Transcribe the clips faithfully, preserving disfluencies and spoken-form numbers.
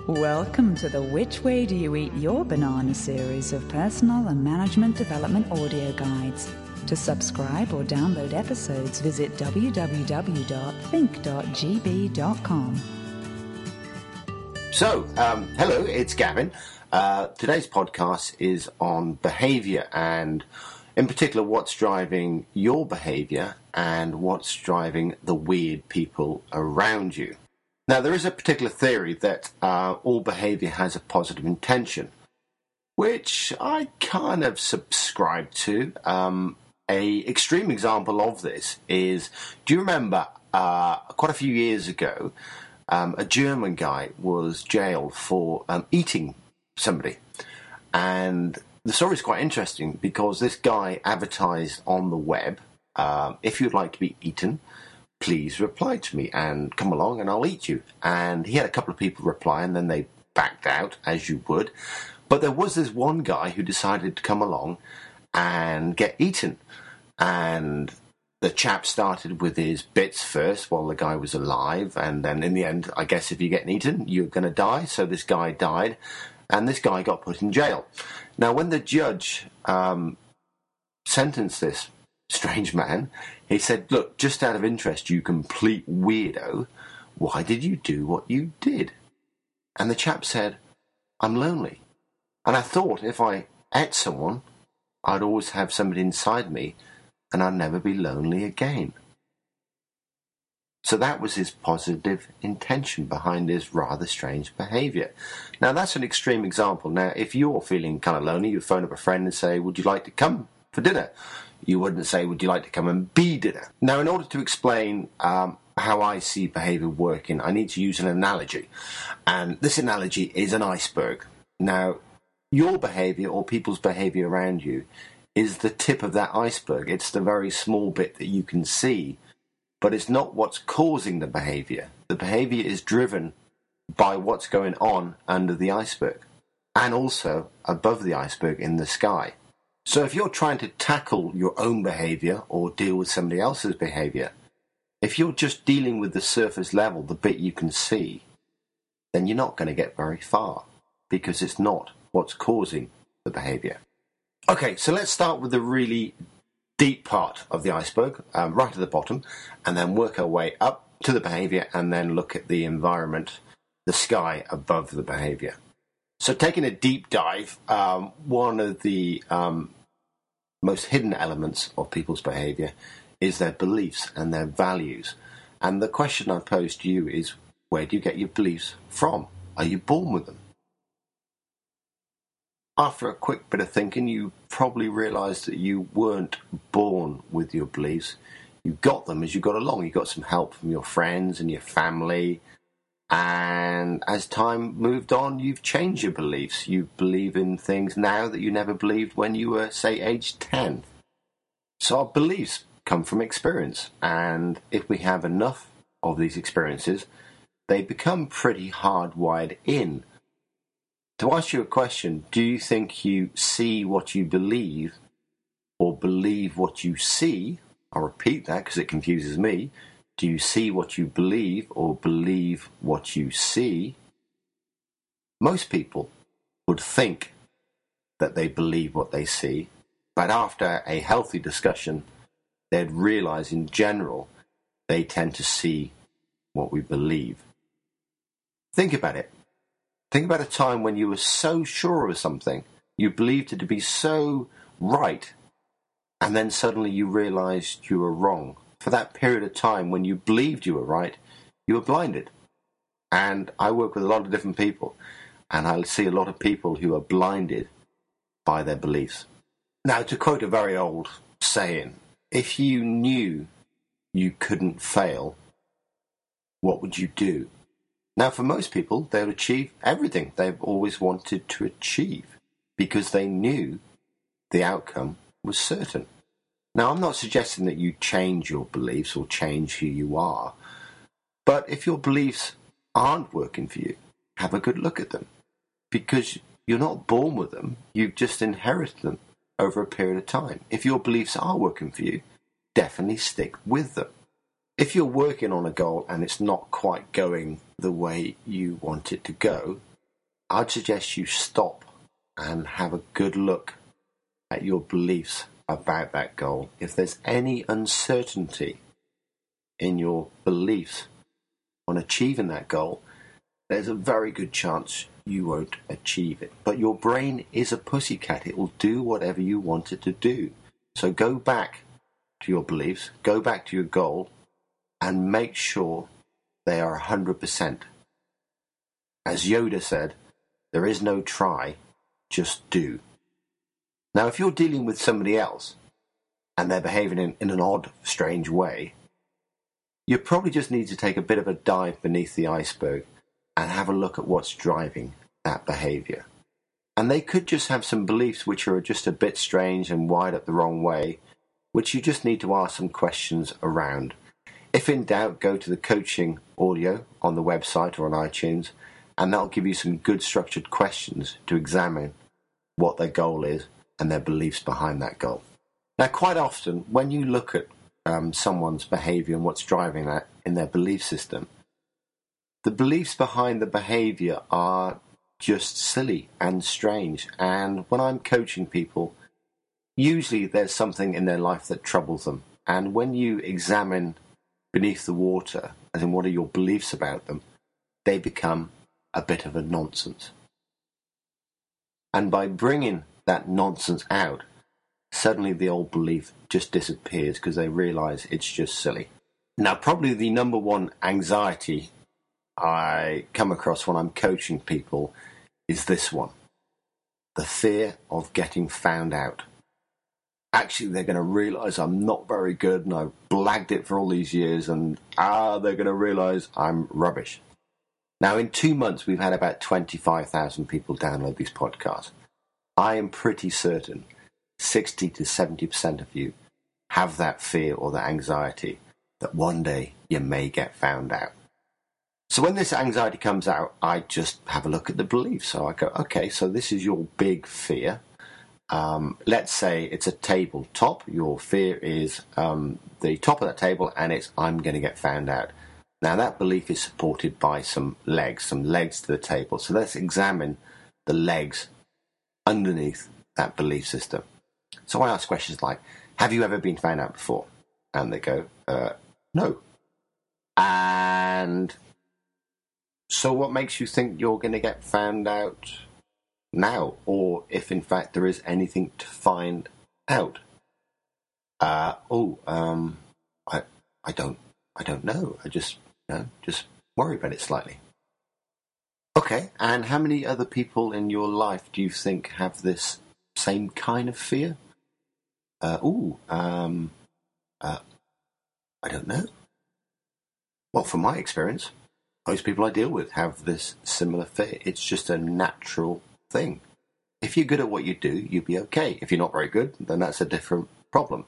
Welcome to the Which Way Do You Eat Your Banana series of personal and management development audio guides. To subscribe or download episodes, visit w w w dot think dot g b dot com. So, um, hello, it's Gavin. Uh, today's podcast is on behaviour and, in particular, what's driving your behaviour and what's driving the weird people around you. Now, there is a particular theory that uh, all behaviour has a positive intention, which I kind of subscribe to. Um, a extreme example of this is, do you remember uh, quite a few years ago, um, a German guy was jailed for um, eating somebody? And the story is quite interesting because this guy advertised on the web, uh, if you'd like to be eaten, please reply to me and come along and I'll eat you. And he had a couple of people reply and then they backed out, as you would. But there was this one guy who decided to come along and get eaten. And the chap started with his bits first while the guy was alive. And then in the end, I guess if you're getting eaten, you're going to die. So this guy died and this guy got put in jail. Now, when the judge um, sentenced this strange man, he said, look, just out of interest, you complete weirdo, why did you do what you did? And the chap said, I'm lonely. And I thought if I ate someone, I'd always have somebody inside me and I'd never be lonely again. So that was his positive intention behind his rather strange behaviour. Now, that's an extreme example. Now, if you're feeling kind of lonely, you phone up a friend and say, would you like to come for dinner? You wouldn't say, would you like to come and be dinner? Now, in order to explain um, how I see behaviour working, I need to use an analogy. And this analogy is an iceberg. Now, your behaviour or people's behaviour around you is the tip of that iceberg. It's the very small bit that you can see, but it's not what's causing the behaviour. The behaviour is driven by what's going on under the iceberg and also above the iceberg in the sky. So if you're trying to tackle your own behaviour or deal with somebody else's behaviour, if you're just dealing with the surface level, the bit you can see, then you're not going to get very far because it's not what's causing the behaviour. Okay, so let's start with the really deep part of the iceberg, um, right at the bottom, and then work our way up to the behaviour and then look at the environment, the sky above the behaviour. So taking a deep dive, um, one of the um, most hidden elements of people's behaviour is their beliefs and their values. And the question I pose to you is, where do you get your beliefs from? Are you born with them? After a quick bit of thinking, you probably realise that you weren't born with your beliefs. You got them as you got along. You got some help from your friends and your family. And as time moved on, you've changed your beliefs. You believe in things now that you never believed when you were, say, age ten. So our beliefs come from experience. And if we have enough of these experiences, they become pretty hardwired in. To ask you a question, do you think you see what you believe or believe what you see? I'll repeat that because it confuses me. Do you see what you believe or believe what you see? Most people would think that they believe what they see, but after a healthy discussion, they'd realise in general they tend to see what we believe. Think about it. Think about a time when you were so sure of something, you believed it to be so right, and then suddenly you realised you were wrong. For that period of time when you believed you were right, you were blinded. And I work with a lot of different people, and I see a lot of people who are blinded by their beliefs. Now, to quote a very old saying, if you knew you couldn't fail, what would you do? Now, for most people, they would achieve everything they've always wanted to achieve because they knew the outcome was certain. Now, I'm not suggesting that you change your beliefs or change who you are, but if your beliefs aren't working for you, have a good look at them, because you're not born with them, you've just inherited them over a period of time. If your beliefs are working for you, definitely stick with them. If you're working on a goal and it's not quite going the way you want it to go, I'd suggest you stop and have a good look at your beliefs about that goal. If there's any uncertainty in your beliefs on achieving that goal, there's a very good chance you won't achieve it. But your brain is a pussycat. It will do whatever you want it to do. So go back to your beliefs, go back to your goal, and make sure they are one hundred percent. As Yoda said, there is no try, just do. Now, if you're dealing with somebody else and they're behaving in, in an odd, strange way, you probably just need to take a bit of a dive beneath the iceberg and have a look at what's driving that behaviour. And they could just have some beliefs which are just a bit strange and wired up the wrong way, which you just need to ask some questions around. If in doubt, go to the coaching audio on the website or on iTunes, and that'll give you some good structured questions to examine what their goal is and their beliefs behind that goal. Now, quite often, when you look at um, someone's behaviour and what's driving that in their belief system, the beliefs behind the behaviour are just silly and strange. And when I'm coaching people, usually there's something in their life that troubles them. And when you examine beneath the water, as in what are your beliefs about them, they become a bit of a nonsense. And by bringing that nonsense out, suddenly the old belief just disappears because they realise it's just silly. Now, probably the number one anxiety I come across when I'm coaching people is this one: the fear of getting found out. Actually, they're going to realise I'm not very good and I've blagged it for all these years, and ah, they're going to realise I'm rubbish. Now, in two months, we've had about twenty-five thousand people download these podcasts. I am pretty certain sixty to seventy percent of you have that fear or that anxiety that one day you may get found out. So when this anxiety comes out, I just have a look at the beliefs. So I go, okay, so this is your big fear. Um, let's say it's a tabletop. Your fear is um, the top of that table, and it's I'm going to get found out. Now, that belief is supported by some legs, some legs to the table. So let's examine the legs underneath that belief system. So I ask questions like, have you ever been found out before? And they go, uh, no. And so what makes you think you're going to get found out now? Or if in fact there is anything to find out? Uh, oh, um, I, I don't, I don't know. I just, you know, just worry about it slightly. Okay, and how many other people in your life do you think have this same kind of fear? Uh, ooh, um, uh, I don't know. Well, from my experience, most people I deal with have this similar fear. It's just a natural thing. If you're good at what you do, you'll be okay. If you're not very good, then that's a different problem.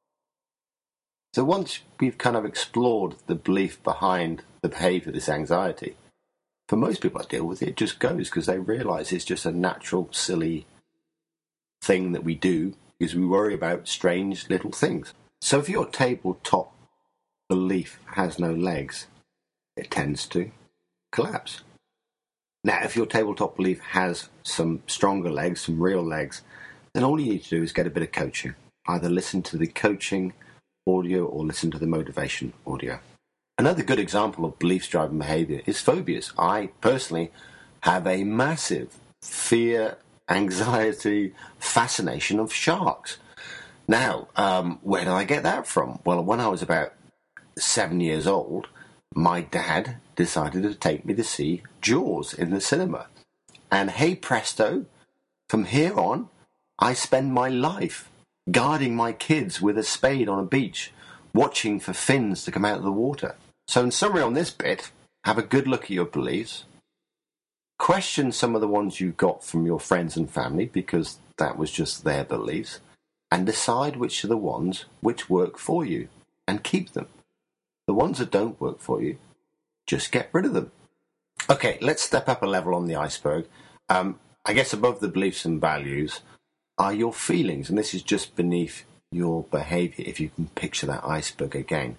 So once we've kind of explored the belief behind the behaviour of this anxiety, for most people I deal with, it just goes because they realise it's just a natural, silly thing that we do because we worry about strange little things. So if your tabletop belief has no legs, it tends to collapse. Now, if your tabletop belief has some stronger legs, some real legs, then all you need to do is get a bit of coaching. Either listen to the coaching audio or listen to the motivation audio. Another good example of beliefs-driven behaviour is phobias. I personally have a massive fear, anxiety, fascination of sharks. Now, um, where did I get that from? Well, when I was about seven years old, my dad decided to take me to see Jaws in the cinema. And hey presto, from here on, I spend my life guarding my kids with a spade on a beach, watching for fins to come out of the water. So in summary on this bit, have a good look at your beliefs. Question some of the ones you got from your friends and family, because that was just their beliefs, and decide which are the ones which work for you, and keep them. The ones that don't work for you, just get rid of them. Okay, let's step up a level on the iceberg. Um, I guess above the beliefs and values are your feelings, and this is just beneath your behaviour, if you can picture that iceberg again.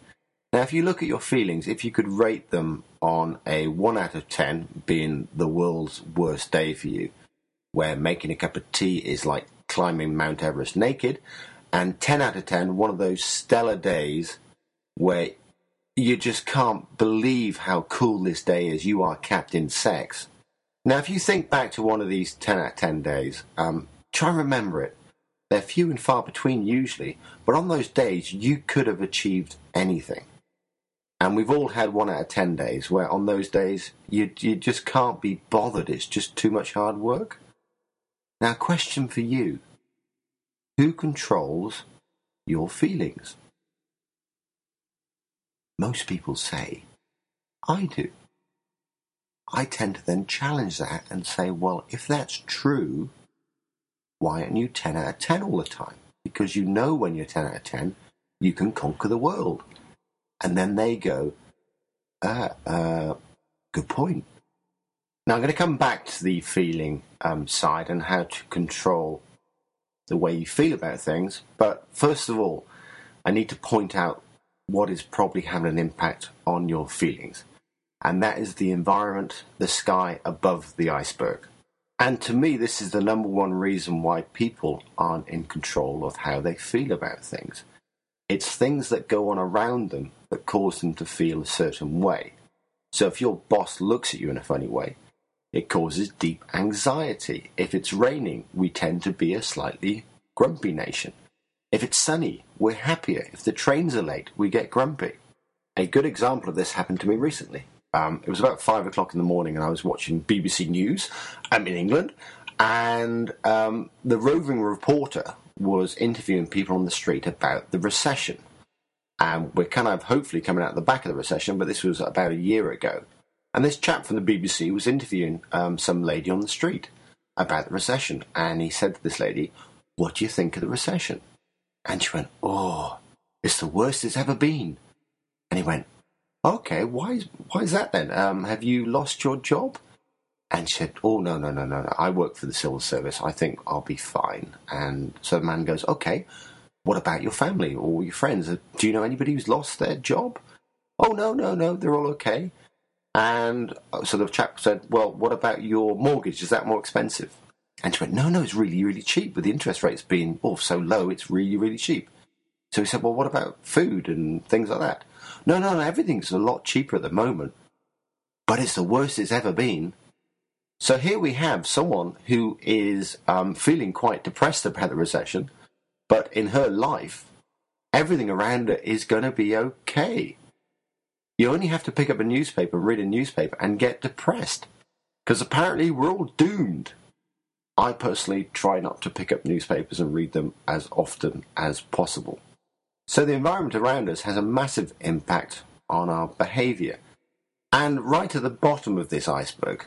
Now, if you look at your feelings, if you could rate them on a one out of ten, being the world's worst day for you, where making a cup of tea is like climbing Mount Everest naked, and ten out of ten, one of those stellar days where you just can't believe how cool this day is, you are Captain Sex. Now, if you think back to one of these ten out of ten days, um, try and remember it. They're few and far between usually, but on those days you could have achieved anything. And we've all had one out of ten days where on those days you you just can't be bothered. It's just too much hard work. Now, question for you. Who controls your feelings? Most people say, I do. I tend to then challenge that and say, well, if that's true, why aren't you ten out of ten all the time? Because you know when you're ten out of ten, you can conquer the world. And then they go, uh, uh, good point. Now, I'm going to come back to the feeling um, side and how to control the way you feel about things. But first of all, I need to point out what is probably having an impact on your feelings. And that is the environment, the sky above the iceberg. And to me, this is the number one reason why people aren't in control of how they feel about things. It's things that go on around them that cause them to feel a certain way. So if your boss looks at you in a funny way, it causes deep anxiety. If it's raining, we tend to be a slightly grumpy nation. If it's sunny, we're happier. If the trains are late, we get grumpy. A good example of this happened to me recently. Um, it was about five o'clock in the morning and I was watching B B C News. I'm in England. And um, the roving reporter was interviewing people on the street about the recession. And we're kind of hopefully coming out the back of the recession, but this was about a year ago. And this chap from the B B C was interviewing um, some lady on the street about the recession. And he said to this lady, what do you think of the recession? And she went, oh, it's the worst it's ever been. And he went, okay, why is, why is that then? Um, have you lost your job? And she said, oh, no, no, no, no, no. I work for the civil service. I think I'll be fine. And so the man goes, okay, what about your family or your friends? Do you know anybody who's lost their job? Oh, no, no, no, they're all okay. And so the chap said, well, what about your mortgage? Is that more expensive? And she went, no, no, it's really, really cheap. With the interest rates being oh, so low, it's really, really cheap. So he said, well, what about food and things like that? No, no, no, everything's a lot cheaper at the moment. But it's the worst it's ever been. So here we have someone who is um, feeling quite depressed about the recession, but in her life, everything around her is going to be okay. You only have to pick up a newspaper, read a newspaper, and get depressed. Because apparently we're all doomed. I personally try not to pick up newspapers and read them as often as possible. So the environment around us has a massive impact on our behaviour. And right at the bottom of this iceberg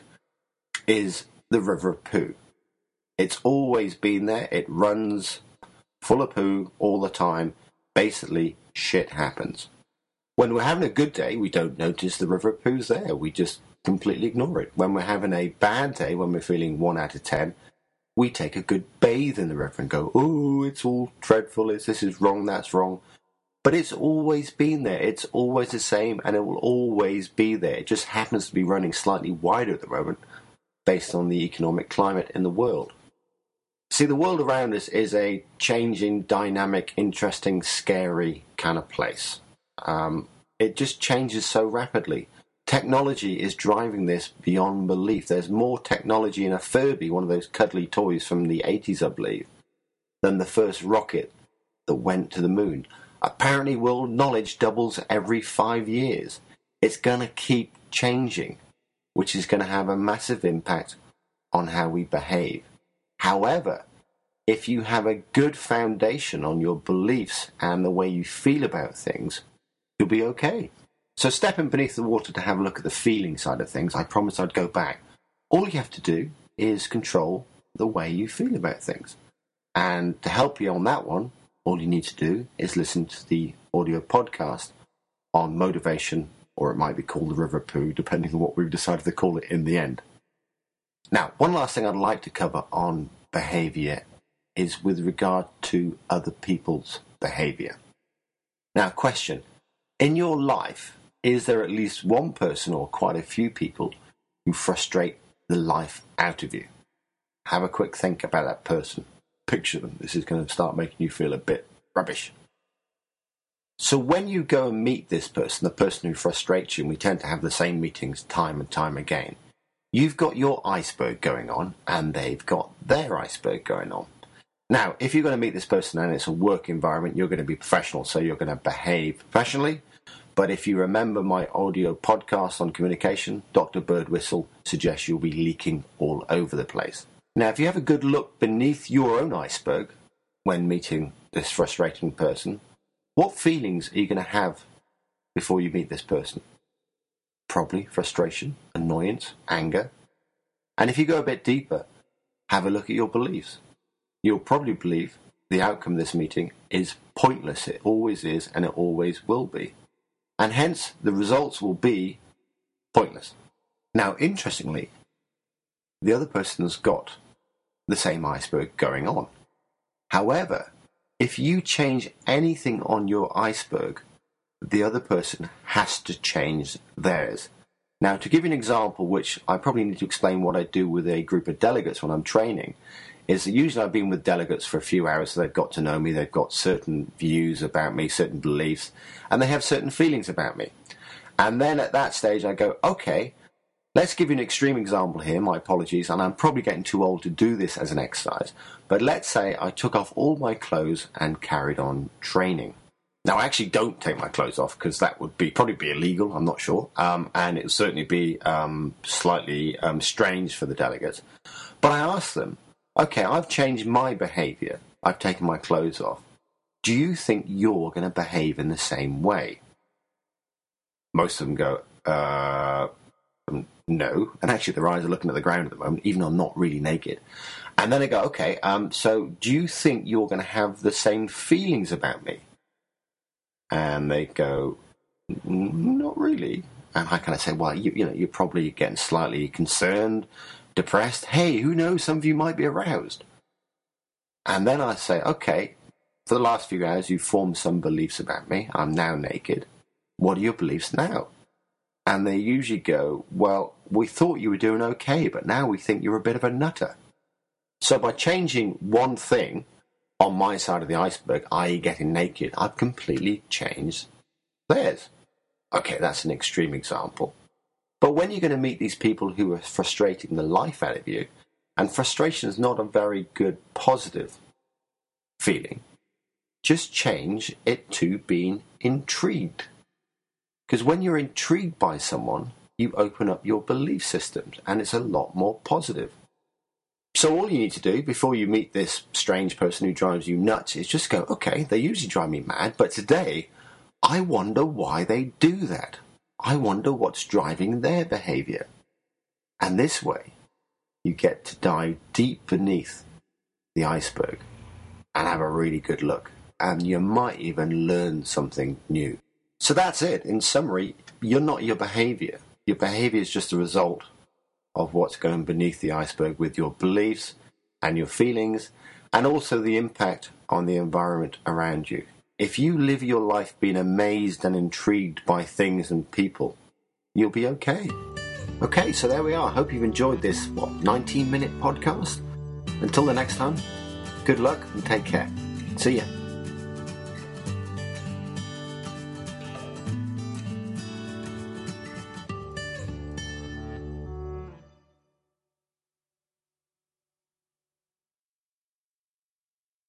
is the river of poo. It's always been there. It runs full of poo all the time. Basically, shit happens. When we're having a good day, we don't notice the river of poo's there. We just completely ignore it. When we're having a bad day, when we're feeling one out of ten, we take a good bathe in the river and go, oh, it's all dreadful. It's, this is wrong, that's wrong. But it's always been there. It's always the same, and it will always be there. It just happens to be running slightly wider at the moment based on the economic climate in the world. See, the world around us is a changing, dynamic, interesting, scary kind of place. Um, it just changes so rapidly. Technology is driving this beyond belief. There's more technology in a Furby, one of those cuddly toys from the eighties, I believe, than the first rocket that went to the moon. Apparently, world knowledge doubles every five years. It's going to keep changing, which is going to have a massive impact on how we behave. However, if you have a good foundation on your beliefs and the way you feel about things, you'll be okay. So stepping beneath the water to have a look at the feeling side of things, I promised I'd go back. All you have to do is control the way you feel about things. And to help you on that one, all you need to do is listen to the audio podcast on motivation, or it might be called the River Poo, depending on what we've decided to call it in the end. Now, one last thing I'd like to cover on behaviour is with regard to other people's behaviour. Now, question, In your life, is there at least one person or quite a few people who frustrate the life out of you? Have a quick think about that person. Picture them. This is going to start making you feel a bit rubbish. So when you go and meet this person, the person who frustrates you, and we tend to have the same meetings time and time again, you've got your iceberg going on and they've got their iceberg going on. Now, if you're going to meet this person and it's a work environment, you're going to be professional, so you're going to behave professionally. But if you remember my audio podcast on communication, Doctor Birdwhistle suggests you'll be leaking all over the place. Now, if you have a good look beneath your own iceberg when meeting this frustrating person, what feelings are you going to have before you meet this person? Probably frustration, annoyance, anger. And if you go a bit deeper, have a look at your beliefs. You'll probably believe the outcome of this meeting is pointless. It always is, and it always will be. And hence, the results will be pointless. Now, interestingly, the other person's got the same iceberg going on. However, if you change anything on your iceberg, the other person has to change theirs. Now, to give you an example, which I probably need to explain what I do with a group of delegates when I'm training, is that usually I've been with delegates for a few hours, so they've got to know me, they've got certain views about me, certain beliefs, and they have certain feelings about me. And then at that stage I go, okay, let's give you an extreme example here, my apologies, and I'm probably getting too old to do this as an exercise, but let's say I took off all my clothes and carried on training. Now, I actually don't take my clothes off because that would be probably be illegal, I'm not sure, um, and it would certainly be um, slightly um, strange for the delegates. But I asked them, okay, I've changed my behaviour, I've taken my clothes off. Do you think you're going to behave in the same way? Most of them go, uh, no. And actually their eyes are looking at the ground at the moment, even though I'm not really naked. And then they go, okay, um, so do you think you're going to have the same feelings about me? And they go, not really. And I kind of say, well, you, you know, you're probably getting slightly concerned, depressed. Hey, who knows? Some of you might be aroused. And then I say, okay, for the last few hours, you've formed some beliefs about me. I'm now naked. What are your beliefs now? And they usually go, well, we thought you were doing okay, but now we think you're a bit of a nutter. So by changing one thing on my side of the iceberg, that is getting naked, I've completely changed theirs. Okay, that's an extreme example. But when you're going to meet these people who are frustrating the life out of you, and frustration is not a very good positive feeling, just change it to being intrigued. Because when you're intrigued by someone, you open up your belief systems, and it's a lot more positive. So all you need to do before you meet this strange person who drives you nuts is just go, okay, they usually drive me mad, but today I wonder why they do that. I wonder what's driving their behaviour. And this way, you get to dive deep beneath the iceberg and have a really good look. And you might even learn something new. So that's it. In summary, you're not your behaviour. Your behaviour is just a result of what's going beneath the iceberg with your beliefs and your feelings, and also the impact on the environment around you. If you live your life being amazed and intrigued by things and people, you'll be okay. Okay, so there we are. I hope you've enjoyed this, what, nineteen minute podcast? Until the next time, good luck and take care. See ya.